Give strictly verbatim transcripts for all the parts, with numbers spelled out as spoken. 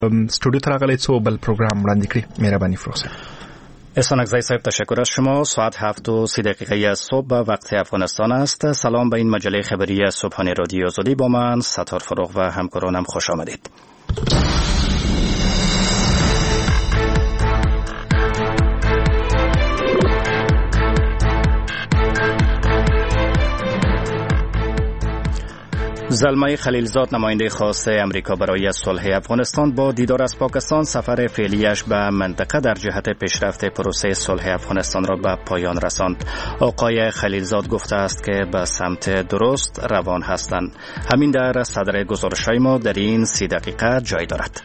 استودیو ته راغلی څو بل پروګرام وړاندې کړی. مهرباني فروخ احسان اکزی صاحب، تشکر از شما. ساعت هفت و سی دقیقه از صبح به وقت افغانستان است. سلام به این مجله خبری صبحانه رادیو آزادی. با من ستار فروغ و همکارانم خوش آمدید. زلمه خلیلزاد، نماینده خاص امریکا برای صلح افغانستان، با دیدار از پاکستان سفر فعلیش به منطقه در جهت پیشرفت پروسه صلح افغانستان را به پایان رساند. آقای خلیلزاد گفته است که به سمت درست روان هستند. همین در صدر گزارش‌های ما در این سی دقیقه جای دارد.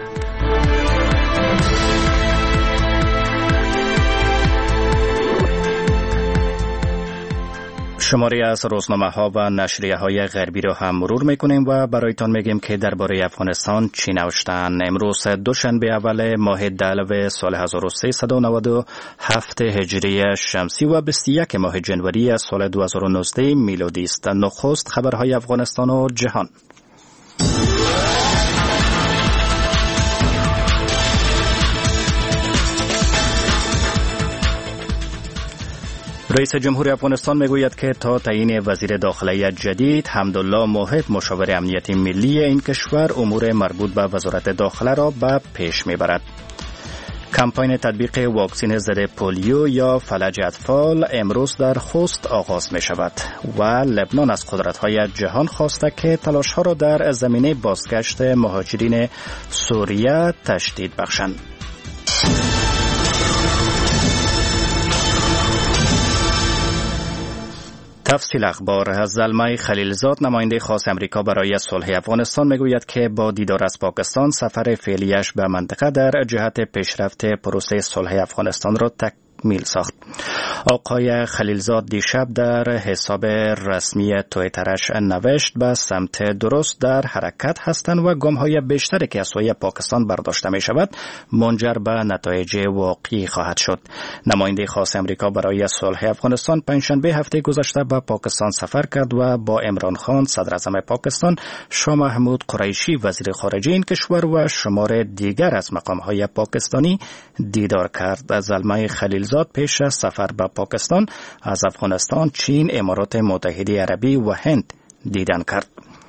شماری از روزنامه‌ها و نشریه‌های غربی را هم مرور می‌کنیم و برایتان میگیم که درباره افغانستان چی نوشتند. امروز دوشنبه اول ماه دلو سال هزار و سیصد و نود و هفت هجری شمسی و بیست و یک ماه جنوری سال دو هزار و نوزده میلادی است. نخست خبرهای افغانستان و جهان. رئیس جمهور افغانستان میگوید که تا تعیین وزیر داخله جدید، حمدالله موحد، مشاور امنیت ملی این کشور، امور مربوط به وزارت داخله را به پیش میبرد. کمپاین تطبیق واکسن ضد پولیو یا فلج اطفال امروز در خوست آغاز می شود و لبنان از قدرت‌های جهان خواسته که تلاش‌ها را در زمینه بازگشت مهاجرین سوریه تشدید بخشند. تفصیل اخبار. زلمه خلیلزاد، نماینده خاص امریکا برای صلح افغانستان، میگوید که با دیدار از پاکستان سفر فعلیش به منطقه در جهت پیشرفت پروسه صلح افغانستان را تکمیل ساخت. آقای خلیلزاد دیشب در حساب رسمی توییترش نوشت به سمت درست در حرکت هستند و گام‌های بیشتری که از سوی پاکستان برداشته می شود منجر به نتایج واقعی خواهد شد. نماینده خاص امریکا برای صلح افغانستان پنجشنبه هفته گذشته به پاکستان سفر کرد و با عمران خان صدر اعظم پاکستان، شاه محمود قریشی وزیر خارجه این کشور و شمار دیگر از مقام‌های پاکستانی دیدار کرد. زلمه خلیلزاد پیش از سفر به پاکستان از افغانستان، چین، امارات متحده عربی و هند دیدن کرد.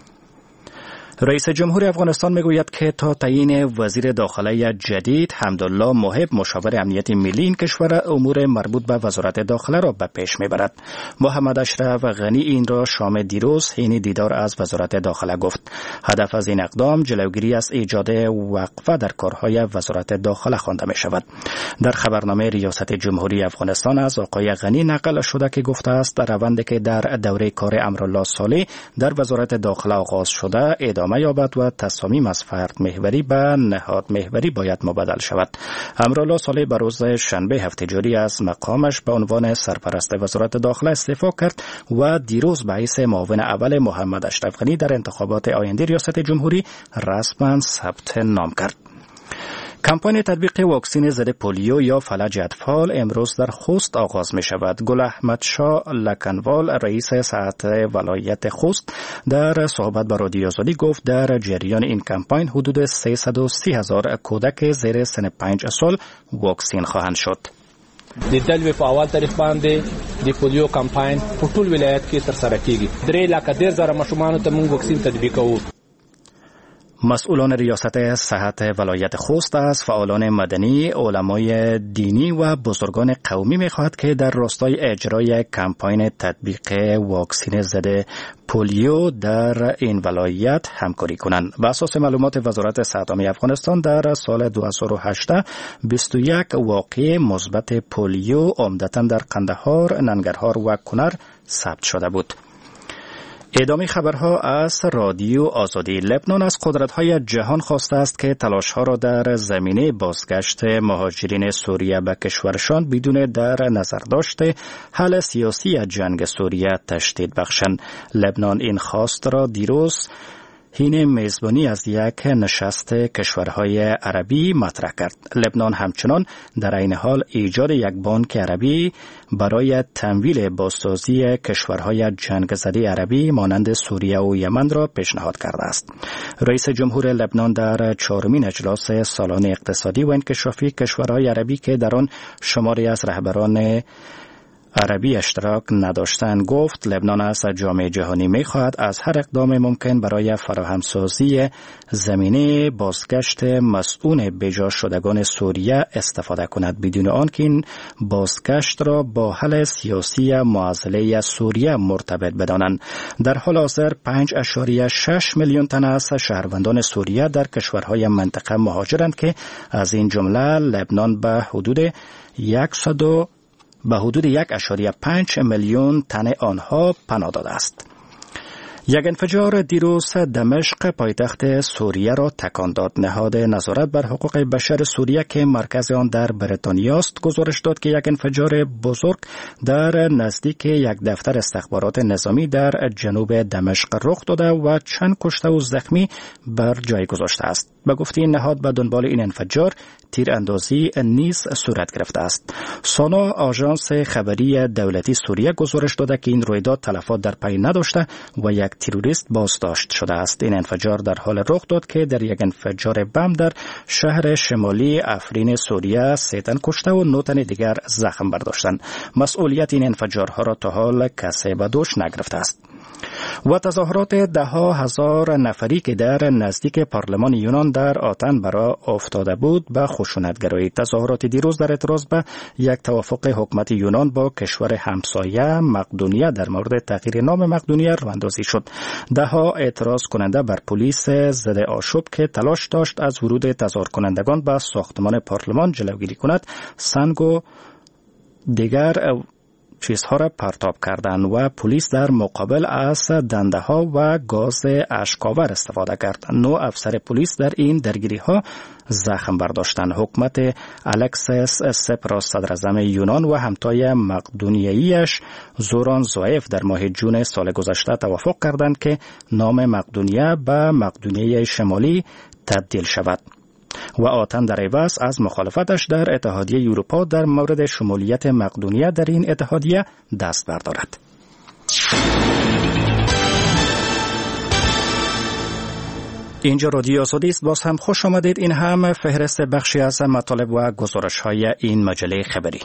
رئیس جمهور افغانستان میگوید که تا تعیین وزیر داخله جدید، حمدالله موحد، مشاور امنیت ملی این کشور، امور مربوط به وزارت داخله را به پیش میبرد. محمد اشرف غنی این را شام دیروز حین دیدار از وزارت داخله گفت. هدف از این اقدام جلوگیری از ایجاد وقفه در کارهای وزارت داخله خوانده می شود. در خبرنامه ریاست جمهوری افغانستان از آقای غنی نقل شده که گفته است روندی که در دوره کار امرالله صالح در وزارت داخله آغاز شده ادامه یابد و تصامیم از فرد محوری به نهاد محوری باید مبدل شود. امرالله صالح به روز شنبه هفته جاری از مقامش به عنوان سرپرست وزارت داخله استعفا کرد و دیروز به حیث معاون اول محمد اشرف غنی در انتخابات آینده ریاست جمهوری رسما ثبت نام کرد. کمپاین تطبیق واکسن ضد پولیو یا فلج اطفال امروز در خوست آغاز می شود. گل احمد شاه لکنوال، رئیس ساعت ولایت خوست، در صحبت با رادیو آزادی گفت در جریان این کمپاین حدود سیصد و سی هزار کودک زیر سن پنج سال واکسین خواهند شد. د دلوي په اول تاریخ باندې د پولیو کمپاین په ټول ولایت کې ترسره کیږي. درې لکه ډیر زره ماشومانو ته موږ واکسین تطبیقوو. مسئولان ریاست صحت ولایت خوست از فعالان مدنی، علمای دینی و بزرگان قومی می‌خواهد که در راستای اجرای کمپاین تطبیق واکسن ضد پولیو در این ولایت همکاری کنند. بر اساس معلومات وزارت صحت عامه افغانستان در سال دو هزار و هشت بیست و یک واقعه مثبت پولیو عمدتاً در قندهار، ننگرهار و کنر ثبت شده بود. ادامه خبرها از رادیو آزادی. لبنان از قدرت‌های جهان خواسته است که تلاش‌ها را در زمینه بازگشت مهاجرین سوریه به کشورشان بدون در نظر داشته حل سیاسی جنگ سوریه تشدید بخشند. لبنان این خواست را دیروز حین میزبانی از یک نشست کشورهای عربی مطرح کرد. لبنان همچنان در این حال ایجاد یک بانک عربی برای تمویل بازسازی کشورهای جنگ زده عربی مانند سوریه و یمن را پیشنهاد کرده است. رئیس جمهور لبنان در چهارمین اجلاس سالانه اقتصادی و انکشافی کشورهای عربی که در آن شماری از رهبران عربی اشتراک نداشتند گفت لبنان از جامعه جهانی می‌خواهد از هر اقدام ممکن برای فراهمسازی زمینه بازگشت مسئول بجا شدگان سوریه استفاده کند بدون آنکه این بازگشت را با حل سیاسی معضله سوریه مرتبط بدانند. در حال حاضر پنج ممیز شش میلیون تن از شهروندان سوریه در کشورهای منطقه مهاجرند که از این جمله لبنان به حدود صد به حدود یک اشاریه پنج میلیون تن آنها پناه داده است. یک انفجار دیروز دمشق پایتخت سوریه را تکان داد. نهاد نظارت بر حقوق بشر سوریه که مرکز آن در بریتانیا است گزارش داد که یک انفجار بزرگ در نزدیک یک دفتر استخبارات نظامی در جنوب دمشق رخ داده و چند کشته و زخمی بر جای گذاشته است. به گفته این نهاد به دنبال این انفجار تیراندازی نیز صورت گرفته است. سانا آژانس خبری دولتی سوریه گزارش داده که این رویداد تلفات در پی نداشته و یک تروریست بازداشت شده است. این انفجار در حال رخ داد که در یک انفجار بم در شهر شمالی افرین سوریه سه تن کشته و نه تن دیگر زخم برداشتند. مسئولیت این انفجارها را تا حال کسی به دوش نگرفته است. و تظاهرات ده ها هزار نفری که در نزدیک پارلمان یونان در آتن برا افتاده بود به خشونتگرایی. تظاهرات دیروز در اعتراض به یک توافق حکومت یونان با کشور همسایه مقدونیه در مورد تغییر نام مقدونیه راه‌اندازی شد. ده ها اعتراض کننده بر پلیس ضد آشوب که تلاش داشت از ورود تظاهر کنندگان به ساختمان پارلمان جلوگیری کند سنگ و دیگر چیزها را پرتاب کردند و پلیس در مقابل از دنده ها و گاز اشک‌آور استفاده کرد. نو افسر پلیس در این درگیری ها زخم برداشتند. حکومت الکسیس سپراس صدراعظم یونان و همتای مقدونیه‌ایش زوران زوئیف در ماه جون سال گذشته توافق کردند که نام مقدونیه به مقدونیه شمالی تبدیل شود و آتن در عوض از مخالفتش در اتحادیه اروپا در مورد شمولیت مقدونیه در این اتحادیه دست بردارد. اینجا رادیو آزادی است. باز هم خوش آمدید. این هم فهرست بخشی از مطالب و گزارش‌های این مجله خبری.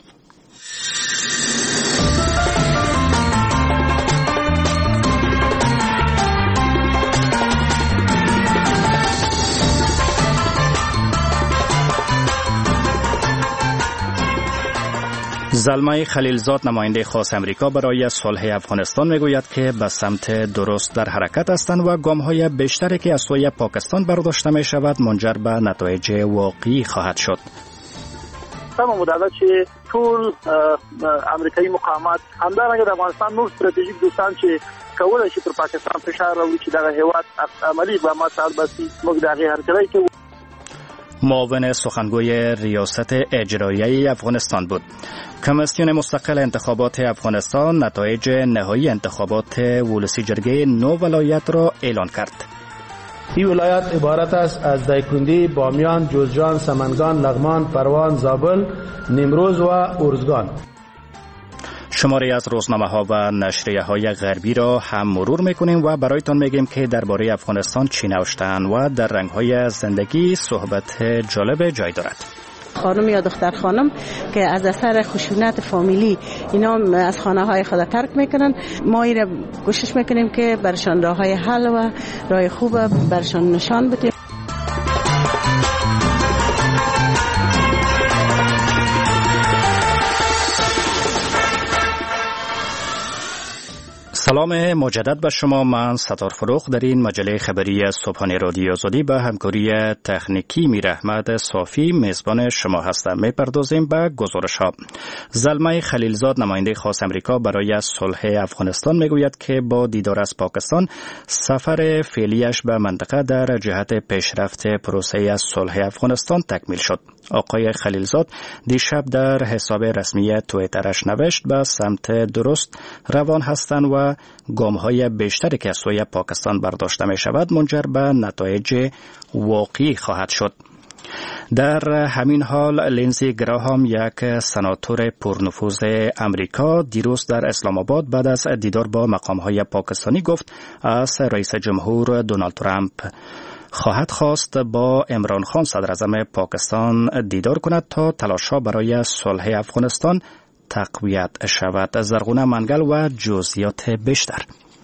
زلمه خلیلزاد نماینده خاص امریکا برای صلح افغانستان میگوید که به سمت درست در حرکت هستند و گام‌های بیشتری که از سوی پاکستان برداشته می شود منجر به نتایج واقعی خواهد شد. سمه مدده چې ټول امریکایي مقامات همدارنګه د افغانستان نور ستراتیژیک دوستان چې کولای شي پر پاکستان فشار راوړي چې دغه هیواد عملی اقدامات سره باسي موږ د هغې هرکلی کوو. معاون سخنگوی ریاست اجرایی افغانستان بود. کمیسیون مستقل انتخابات افغانستان نتایج نهایی انتخابات ولسی جرگه نو ولایت را اعلان کرد. این ولایت عبارت است از دایکندی، بامیان، جوزجان، سمنگان، لغمان، پروان، زابل، نیمروز و ارزگان. شماری از روزنامه ها و نشریه های غربی را هم مرور میکنیم و برایتان میگیم که درباره افغانستان چی نوشتن و در رنگ های زندگی صحبت جالب جای دارد. خانم یا دختر خانم که از اثر خشونت فامیلی اینا از خانه های خود ترک میکنن، ما این کوشش میکنیم که برشان راه های حل و راه خوب برشان نشان بدیم. سلام مجدد به شما. من ستار فروخ در این مجله خبری صبحانه رادیو آزادی به همکاری تکنیکی میر احمد صافی میزبان شما هستم. میپردازیم به گزارش ها. زلمه خلیلزاد نماینده خاص امریکا برای صلح افغانستان میگوید که با دیدار از پاکستان سفر فعلیش به منطقه در جهت پیشرفت پروسه صلح افغانستان تکمیل شد. آقای خلیلزاد دیشب در حساب رسمی توییترش نوشت به سمت درست روان هستند و گام‌های بیشتری که از سوی پاکستان برداشته می شود منجر به نتایج واقعی خواهد شد. در همین حال لینزی گراهام، یک سناتور پرنفوذ امریکا، دیروز در اسلام آباد بعد از دیدار با مقام‌های پاکستانی گفت از رئیس جمهور دونالد ترامپ خواهد خواست با عمران خان صدر اعظم پاکستان دیدار کند تا تلاش‌ها برای صلح افغانستان تقویت شود. زرغونه منگل و جزئیات بیشتر.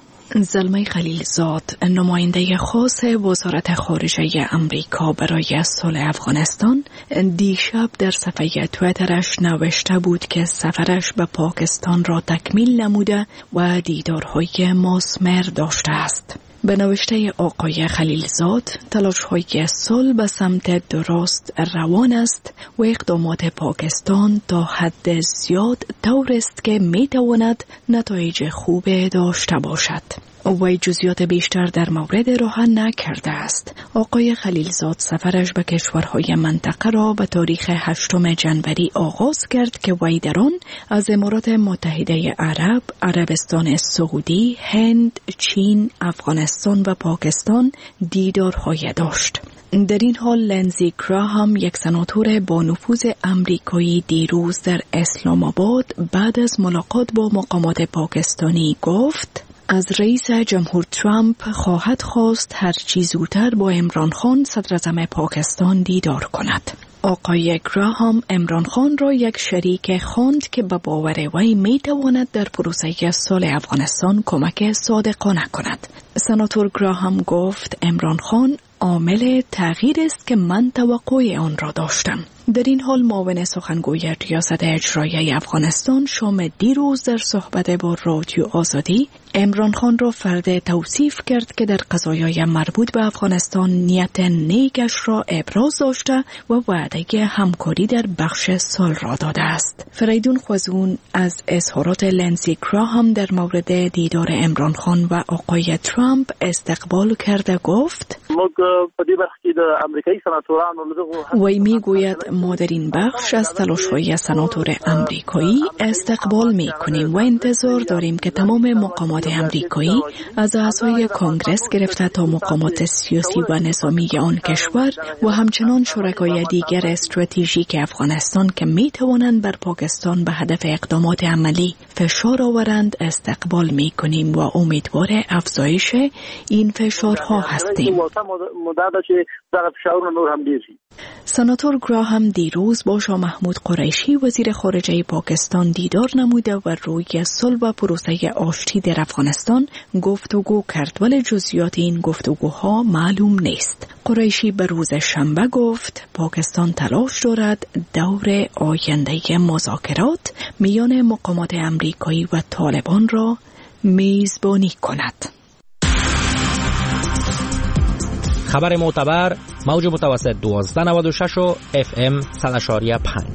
زلمه خلیلزاد، نماینده خاص وزارت خارجه امریکا برای صلح افغانستان، دیشب در صفحه تویترش نوشته بود که سفرش به پاکستان را تکمیل نموده و دیدارهای مثمر داشته است. به نوشته آقای خلیلزاد، تلاش‌های صلح به سمت درست روان است و اقدامات پاکستان تا حد زیاد طور است که می‌تواند نتایج خوب داشته باشد. وی جزئیات بیشتر در مورد روشن نکرده است. آقای خلیلزاد سفرش به کشورهای منطقه را به تاریخ هشتم جنوری آغاز کرد که وی در آن از امارات متحده عرب، عربستان سعودی، هند، چین، افغانستان و پاکستان دیدارهای داشت. در این حال لینزی گراهام، یک سناتور با نفوذ امریکایی، دیروز در اسلام آباد بعد از ملاقات با مقامات پاکستانی گفت از رئیس جمهور ترامپ خواهد خواست هر چی زودتر با عمران خان صدر اعظم پاکستان دیدار کند. آقای گراهام عمران خان را یک شریک خواند که به باور وی می تواند در پروسه صلح افغانستان کمک صادقانه کند. سناتور گراهام گفت عمران خان عامل تغییر است که من توقع آن را داشتم. در این حال معاون سخنگوی ریاست اجرایی افغانستان شام دیروز در صحبت با رادیو آزادی عمران خان را فرد توصیف کرد که در قضایای مربوط به افغانستان نیت نیکش را ابراز داشته و وعده همکاری در بخش صلح را داده است. فریدون خوزون از اظهارات لینزی گراهام در مورد دیدار عمران خان و آقای ترامپ استقبال کرده گفت وی می گوید ما در این بخش از تلاش‌های سناتور امریکایی استقبال می کنیم و انتظار داریم که تمام مقامات امریکایی از اعضای کانگرس گرفته تا مقامات سیاسی و نظامی آن کشور و همچنان شرکای دیگر استراتژیک افغانستان که می توانند بر پاکستان به هدف اقدامات عملی فشار آورند استقبال می کنیم و امیدوار افزایش این فشارها هستیم. سناتور گراهام دیروز با شاه محمود قریشی وزیر خارجه پاکستان دیدار نموده و روی صلح و پروسه آشتی در افغانستان گفتگو کرد، ولی جزئیات این گفتگوها معلوم نیست. قریشی به روز شنبه گفت پاکستان تلاش دارد دور آینده مذاکرات میان مقامات امریکایی و طالبان را میزبانی کند. خبر معتبر، موج متوسط دوازده نود و شش و اف ام صد و پنج.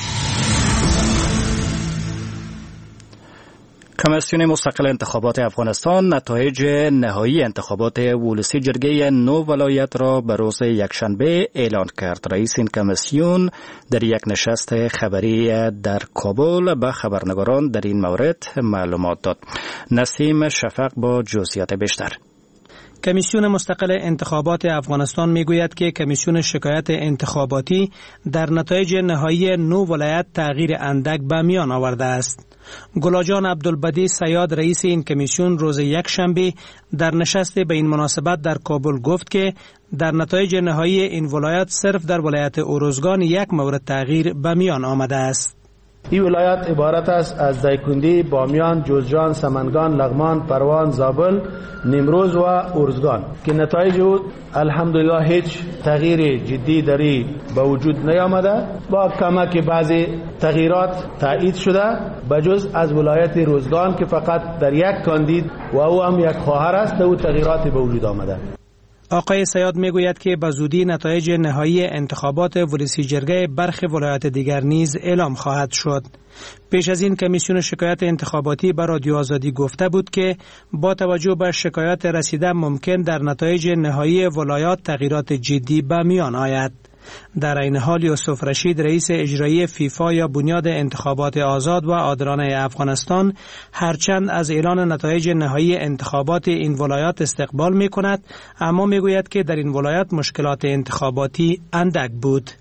کمیسیون مستقل انتخابات افغانستان نتایج نهایی انتخابات ولسی جرگه نو ولایت را به روز یکشنبه اعلان کرد. رئیس این کمیسیون در یک نشست خبری در کابل به خبرنگاران در این مورد معلومات داد. نسیم شفق با جزئیات بیشتر. کمیسیون مستقل انتخابات افغانستان میگوید که کمیسیون شکایت انتخاباتی در نتایج نهایی نو ولایت تغییر اندک به میان آورده است. گلاجان عبدالبدی سیاد رئیس این کمیسیون روز یک شنبه در نشست به این مناسبت در کابل گفت که در نتایج نهایی این ولایت صرف در ولایت اروزگان یک مورد تغییر به میان آمده است. این ولایت عبارت است از دایکندی، بامیان، جوزجان، سمنگان، لغمان، پروان، زابل، نیمروز و ارزگان که نتایج او الحمدلله هیچ تغییر جدی دری به وجود نیامده. با کمک بعضی تغییرات تایید شده بجز از ولایت روزگان که فقط در یک کاندید و او هم یک خواهر است او تغییراتی به وجود آمده. آقای سیاد میگوید که به زودی نتایج نهایی انتخابات ولسی جرگه برخی ولایات دیگر نیز اعلام خواهد شد. پیش از این کمیسیون شکایت انتخاباتی به رادیو آزادی گفته بود که با توجه به شکایات رسیده ممکن در نتایج نهایی ولایات تغییرات جدی به میان آید. در این حال یوسف رشید رئیس اجرایی فیفا یا بنیاد انتخابات آزاد و عادلانه افغانستان هرچند از اعلان نتایج نهایی انتخابات این ولایات استقبال می کند، اما می گوید که در این ولایت مشکلات انتخاباتی اندک بود.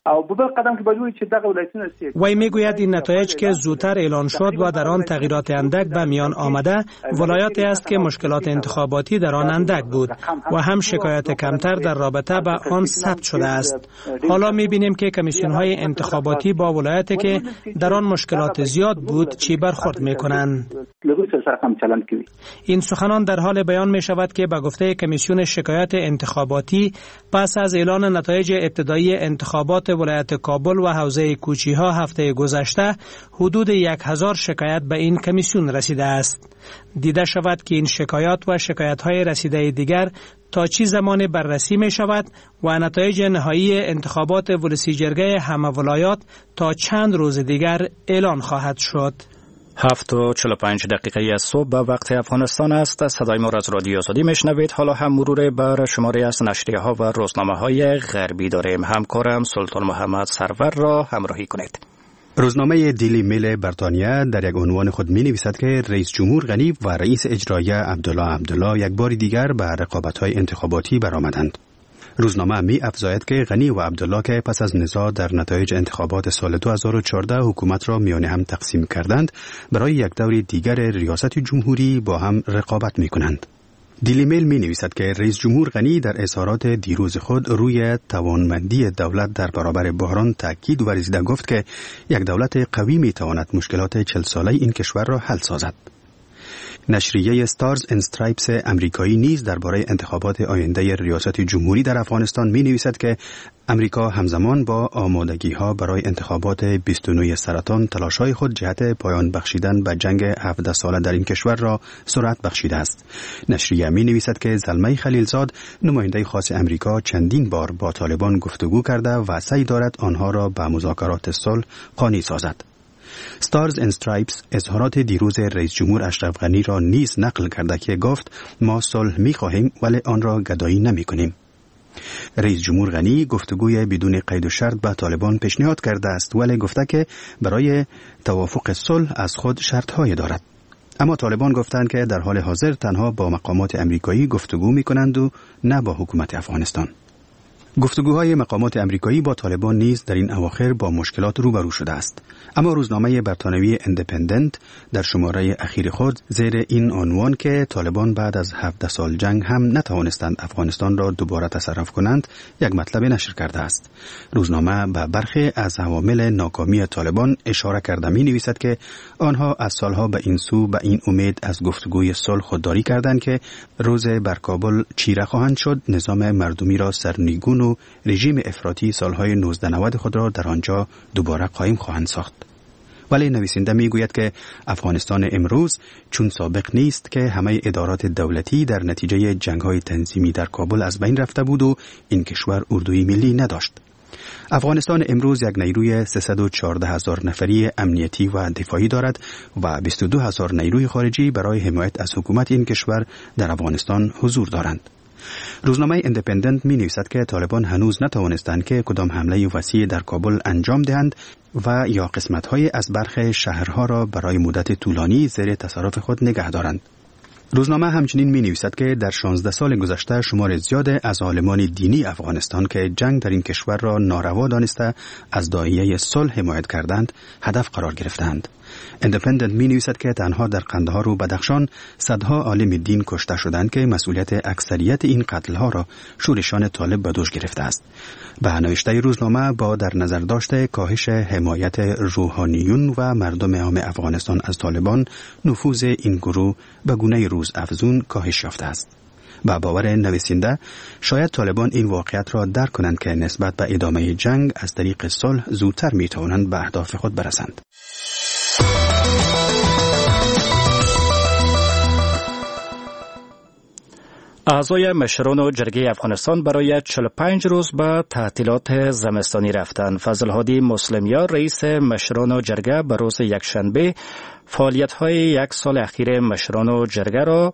وی میگوید این نتایج که زودتر اعلان شد و در آن تغییرات اندک به میان آمده ولایاتی است که مشکلات انتخاباتی در آن اندک بود و هم شکایت کمتر در رابطه به آن ثبت شده است. حالا میبینیم که کمیسیون های انتخاباتی با ولایاتی که در آن مشکلات زیاد بود چی برخورد میکنند. این سخنان در حال بیان می شود که به گفته کمیسیون شکایت انتخاباتی پس از اعلان نتایج ابتدایی انتخابات ولایت کابل و حوزه کوچی ها هفته گذشته حدود یک هزار شکایت به این کمیسیون رسیده است. دیده شود که این شکایات و شکایت های رسیده دیگر تا چی زمان بررسی می شود و نتایج نهایی انتخابات ولسی جرگه همه ولایات تا چند روز دیگر اعلان خواهد شد. هفت و چهل و پنج دقیقه از صبح به وقت افغانستان است. صدای ما را از رادیو آزادی میشنوید. حالا هم مرور بر شماره از نشریه ها و روزنامه های غربی داریم. همکارم سلطان محمد سرور را همراهی کنید. روزنامه دیلی میل بریتانیا در یک عنوان خود می نویسد که رئیس جمهور غنی و رئیس اجرایی عبدالله عبدالله یک بار دیگر به رقابت‌های انتخاباتی برآمدند. روزنامه می افزاید که غنی و عبدالله که پس از نزاع در نتایج انتخابات سال دو هزار و چهارده حکومت را میان هم تقسیم کردند، برای یک دور دیگر ریاست جمهوری با هم رقابت می کنند. دیلی میل می نویسد که رئیس جمهور غنی در اظهارات دیروز خود روی توانمندی دولت در برابر بحران تاکید ورزیده گفت که یک دولت قوی می تواند مشکلات چهل ساله این کشور را حل سازد. نشریه ستارز اند استرایپس امریکایی نیز درباره انتخابات آینده ریاست جمهوری در افغانستان می نویسد که امریکا همزمان با آمادگی‌ها برای انتخابات بیست و نه سرطان تلاش‌های خود جهت پایان بخشیدن به جنگ هفده ساله در این کشور را سرعت بخشیده است. نشریه می نویسد که زلمه خلیلزاد نماینده خاص امریکا چندین بار با طالبان گفتگو کرده و سعی دارد آنها را به مذاکرات صلح قانع سازد. ستارز اند استرایپس اظهارات دیروز رئیس جمهور اشرف غنی را نیز نقل کرده که گفت ما صلح می‌خواهیم ولی آن را گدایی نمی‌کنیم. رئیس جمهور غنی گفتگوی بدون قید و شرط با طالبان پیشنهاد کرده است ولی گفته که برای توافق صلح از خود شرط‌های دارد. اما طالبان گفتند که در حال حاضر تنها با مقامات امریکایی گفتگو می‌کنند و نه با حکومت افغانستان. گفتگوهای مقامات امریکایی با طالبان نیز در این اواخر با مشکلات روبرو شده است. اما روزنامه بریتانیایی اندپندنت در شماره اخیر خود زیر این عنوان که طالبان بعد از هفده سال جنگ هم نتوانستند افغانستان را دوباره تصرف کنند یک مطلب نشر کرده است. روزنامه به برخی از عوامل ناکامی طالبان اشاره کرده می نویسد که آنها از سالها به این سو به این امید از گفتگوی صلح خودداری کردند که روز بر کابل چیره خواهند شد نظام مردمی را سرنگون و رژیم افراطی سالهای نوزده نود خود را در آنجا دوباره قایم خواهند ساخت. ولی نویسنده میگوید که افغانستان امروز چون سابق نیست که همه ادارات دولتی در نتیجه جنگ‌های تنظیمی در کابل از بین رفته بود و این کشور اردوی ملی نداشت. افغانستان امروز یک نیروی سیصد و چهارده هزار نفری امنیتی و دفاعی دارد و بیست و دو هزار نیروی خارجی برای حمایت از حکومت این کشور در افغانستان حضور دارند. روزنامه اندپندنت می نویسد که طالبان هنوز نتوانستند که کدام حمله وسیع در کابل انجام دهند و یا قسمت‌های از برخی شهرها را برای مدت طولانی زیر تصرف خود نگه دارند. روزنامه همچنین می نویسد که در شانزده سال گذشته شمار زیاد از عالمان دینی افغانستان که جنگ در این کشور را ناروا دانسته از داعیه صلح حمایت کردند هدف قرار گرفتند. اندپندنت می نویسد که تنها در قندهار و بدخشان صدها عالم دین کشته شدند که مسئولیت اکثریت این قتل‌ها را شورشان طالب به دوش گرفته است. به نوشته روزنامه با در نظر داشته کاهش حمایت روحانیون و مردم عام افغانستان از طالبان نفوذ این گروه به گونه روز افزون کاهش یافته است. با باور نویسنده شاید طالبان این واقعیت را درک کنند که نسبت به ادامه جنگ از طریق صلح زودتر می توانند به اهداف خود برسند. اعضای مشران و جرگه افغانستان برای چهل و پنج روز به تعطیلات زمستانی رفتند. فضل هادی مسلمیار رئیس مشران و جرگه به روز یکشنبه فعالیت‌های یک سال اخیر مشران و جرگه را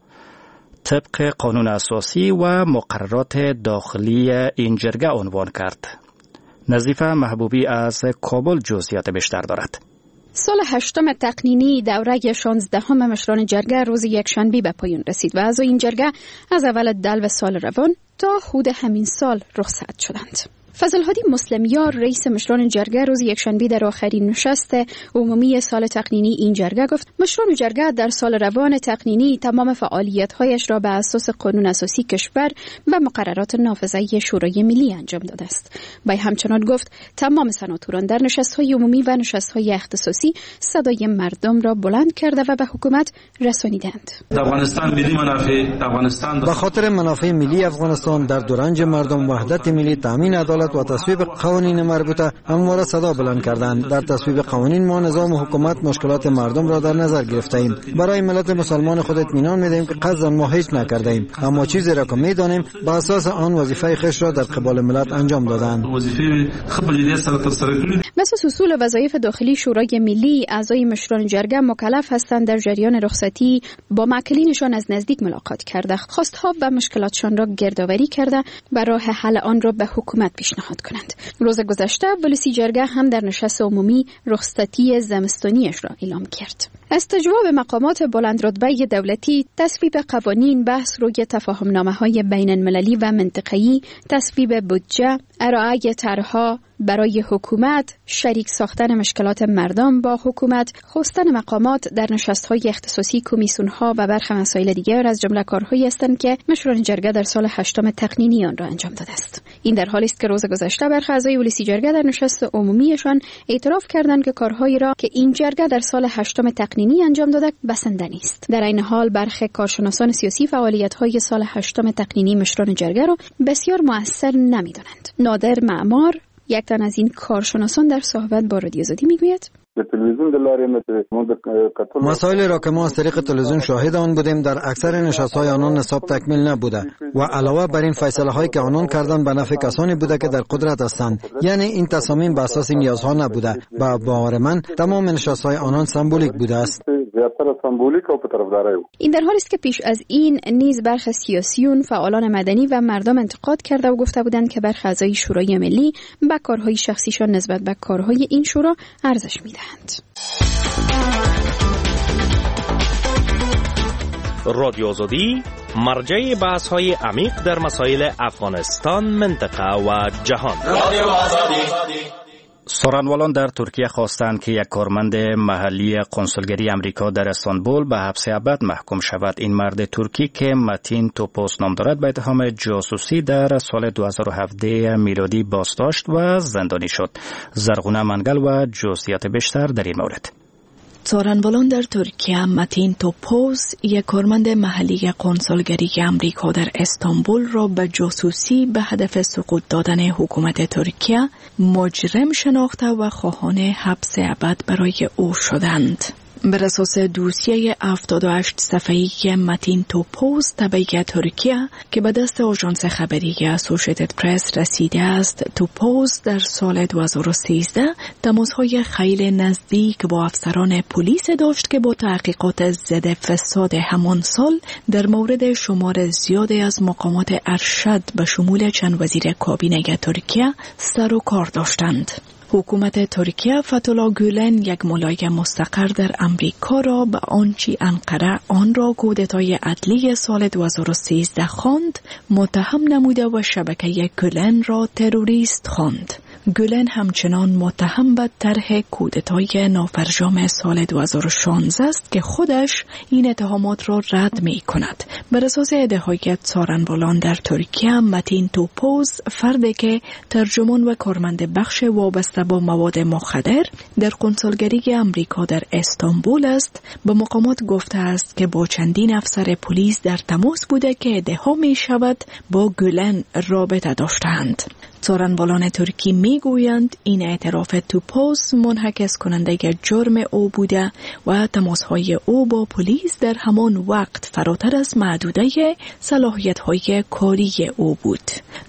طبق قانون اساسی و مقررات داخلی این جرگه عنوان کرد. نظیفه محبوبی از کابل جزئیات بیشتر دارد. سال هشتم تقنینی دوره شانزدهم مشران جرگه روز یکشنبه به پایان رسید و اعضای این جرگه از اول دلو سال روان تا حدود همین سال رخصت شدند. فضل‌هادی مسلمیار رئیس مشران جرگه روز یکشنبه در آخرین نشست عمومی سال تقنینی این جرگه گفت مشران جرگه در سال روان تقنینی تمام فعالیت‌هایش را بر اساس قانون اساسی کشور و مقررات نافذه شورای ملی انجام داده است. وی همچنان گفت تمام سناتوران در نشست‌های عمومی و نشست‌های اختصاصی صدای مردم را بلند کرده و به حکومت رسانیدند. افغانستان ملی منافع افغانستان به خاطر منافع ملی افغانستان در دورنج مردم وحدت ملی تامین عدالت و تصویب قوانین مربوطه همواره صدا بلند کردند. در تصویب قوانین ما نظام و حکومت مشکلات مردم را در نظر گرفته ایم. برای ملت مسلمان خود اطمینان میدهیم که قصداً ما هیچ نکرده ایم، اما چیزی را که میدانیم به اساس آن وظیفه خویش را در قبال ملت انجام دادند. بساس اصول وظایف داخلی شورای ملی اعضای مشران جرگه مکلف هستند در جریان رخصتی با معکلینشان از نزدیک ملاقات کرده، خواستها و مشکلاتشان را گردآوری کرده و راه حل آن را به حکومت پیشنهاد کنند. روز گذشته ولسی جرگه هم در نشست عمومی رخصتی زمستانیش را اعلام کرد. استجواب مقامات بلند رتبه دولتی، تصویب قوانین، بحث روی تفاهمنامه‌های بین المللی و منطقه‌ای، تصویب بودجه، ارائه طرح‌ها برای حکومت، شریک ساختن مشکلات مردم با حکومت، خواستن مقامات در نشست‌های اختصاصی، کمیسیون‌ها و برخی مسائل دیگر از جمله کارهایی هستند که مشران جرگه در سال هشتم تقنینی آن را انجام داده است. این در حالی است که روز گذشته برخی اعضای ولسی جرگه در نشست عمومیشان اعتراف کردند که کارهایی را که این جرگه در سال هشتم تقنینی انجام داده بسنده نیست. در این حال برخی کارشناسان سیاسی فعالیت‌های سال هشتم تقنینی مشران جرگه را بسیار مؤثر نمی‌دانند. نادر معمار، یک تن از این کارشناسان، در صحبت با رادیو آزادی میگوید مسائلی را که ما از طریق تلویزیون شاهد آن بودیم در اکثر نشست‌های آنان نصاب تکمیل نبوده و علاوه بر این فیصله هایی که آنان کردن به نفع کسانی بوده که در قدرت هستند، یعنی این تصامیم به اساس نیازها نبوده و باور من تمام نشست‌های آنان سمبولیک بوده است. این در حالی است که پیش از این نیز برخی سیاسیون، فعالان مدنی و مردم انتقاد کرده و گفته بودند که برخی اعضای شورای ملی به کارهای شخصیشان نسبت به کارهای این شورا ارزش میدهند. رادیو آزادی مرجع بحث های عمیق در مسائل افغانستان، منطقه و جهان. سارنوالان در ترکیه خواستند که یک کارمند محلی قنسولگری امریکا در استانبول به حبس ابد محکوم شود. این مرد ترکی که متین توپوس نام دارد به اتهام جاسوسی در سال دو هزار و هفده میلادی بازداشت و زندانی شد. زرغونه منگل و جزئیات بیشتر در این مورد. سارنوالان در ترکیه متین توپوس، یک کارمند محلی قنسولگری امریکا در استانبول را به جاسوسی به هدف سقوط دادن حکومت ترکیه مجرم شناخته و خواهان حبس ابد برای او شدند. بر اساس دوسیه هفتاد و هشت صفحه‌ای متین توپوس تبعی ترکیه که به دست آژانس خبری اسوشیتد پرس رسیده است، توپوس در سال دو هزار و سیزده تماس‌های خیلی نزدیک با افسران پلیس داشت که با تحقیقات ضد فساد همان سال در مورد شمار زیادی از مقامات ارشد به شمول چند وزیر کابینه ترکیه سر و کار داشتند. حکومت ترکیه فتولا گولن، یک ملای مستقر در امریکا، را به آنچه انقره آن را کودتای عدلی سال دو هزار و سیزده خواند متهم نموده و شبکه گولن را تروریست خواند. گولن همچنان متهم به طرح کودتای نافرجام سال دو هزار و شانزده است که خودش این اتهامات را رد می کند. بر اساس ادعای سارنوالان در ترکیه، متین توپوس، فردی که ترجمان و کارمند بخش وابسته با مواد مخدر در قنسولگری امریکا در استانبول است، به مقامات گفته است که با چندین افسر پلیس در تماس بوده که ادعا می شود با گولن رابطه داشتند. سارنوالان ترکی می گویند این اعتراف توپوس منعکس کننده جرم او بوده و تماسهای او با پلیس در همان وقت فراتر از محدوده صلاحیت‌های کاری او بود.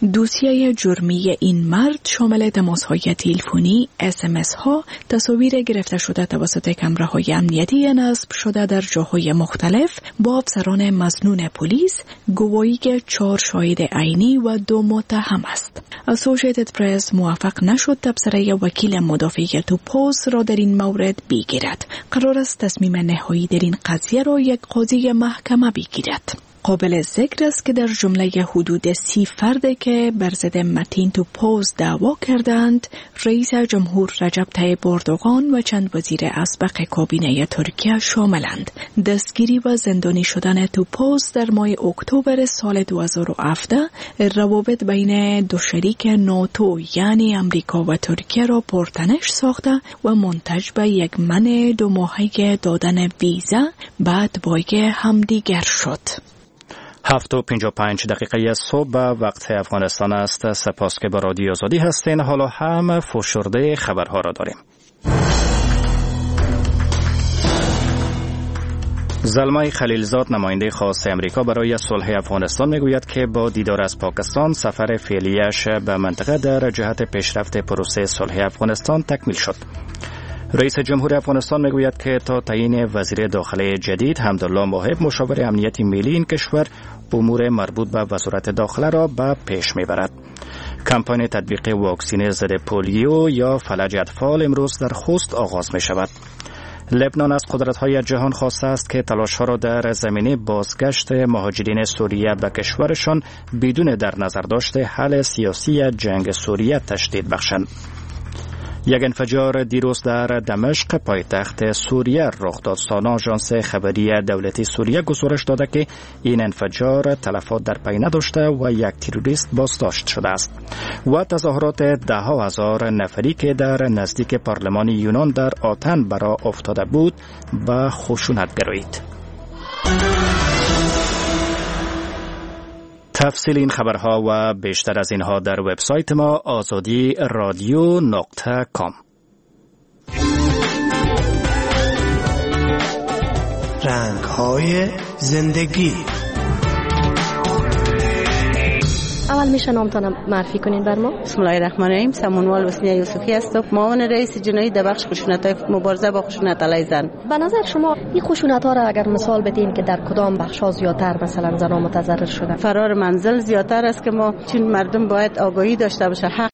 دوسیه جرمی این مرد شامل تماس‌های تلفنی، اس ام اس ها، تصاویر گرفته شده توسط کامراهای امنیتی نصب شده در جاهای مختلف با افسران مظنون پلیس، گواهی چهار شاهد عینی و دو متهم است. از اسوشیتد پرس موفق نشد تبصره وکیل مدافع توپوز را در این مورد بگیرد. قرار است تصمیم نهایی در این قضیه را یک قاضی محکمه بگیرد. قابل ذکر است که در جمله حدود سی فرد که بر ضد متین توپوز دعوا کردند، رئیس جمهور رجب طیب اردوغان و چند وزیر اسبق کابینه ترکیه شاملند. دستگیری و زندانی شدن توپوز در ماه اکتبر سال دو هزار و هفده روابط بین دو شریک ناتو یعنی امریکا و ترکیه را پرتنش ساخته و منتج به یک منع دو ماهه دادن ویزا بعد بای همدیگر شد. هفت و پنج و پنج دقیقه صبح وقت افغانستان است. سپاس که با رادیو آزادی هستین. حالا هم فشرده خبرها را داریم. زلمای خلیلزاد نماینده خاص امریکا برای صلح افغانستان میگوید که با دیدار از پاکستان سفر فعلیش به منطقه در جهت پیشرفت پروسه صلح افغانستان تکمیل شد. رئیس جمهور افغانستان میگوید که تا تعیین وزیر داخله جدید حمدالله موهب مشاور امنیت ملی این کشور امور مربوط به وزارت داخله را به پیش میبرد. کمپاین تطبیق واکسین ضد پولیو یا فلج اطفال امروز در خوست آغاز می شود. لبنان از قدرت‌های جهان خواسته است که تلاش‌ها را در زمینه بازگشت مهاجرین سوریه به کشورشان بدون در نظر داشت حل سیاسی جنگ سوریه تشدید بخشند. یک انفجار دیروز در دمشق پایتخت سوریه رخ داد. سانا آژانس خبری دولتی سوریه گزارش داده که این انفجار تلفات در پی نداشته و یک تروریست بازداشت شده است. و تظاهرات ده ها هزار نفری که در نزدیک پارلمان یونان در آتن برا افتاده بود به خشونت گرایید. تفصیل این خبرها و بیشتر از اینها در وبسایت ما آزادی رادیو نقطه کام. رنگ‌های زندگی. اول میشه نامتان معرفی کنین بر ما؟ بسم الله الرحمن الرحیم. سمونوال وسنیه یوسفی هستم، معاون رئیس جنایی در بخش خشونت‌های مبارزه با خشونت علیه زن. به نظر شما این خشونت‌ها را اگر مثال بدین که در کدام بخش‌ها زیاتر مثلا زنان متضرر شدن؟ فرار منزل زیاتر است که ما چون مردم باید آگاهی داشته باشه، حق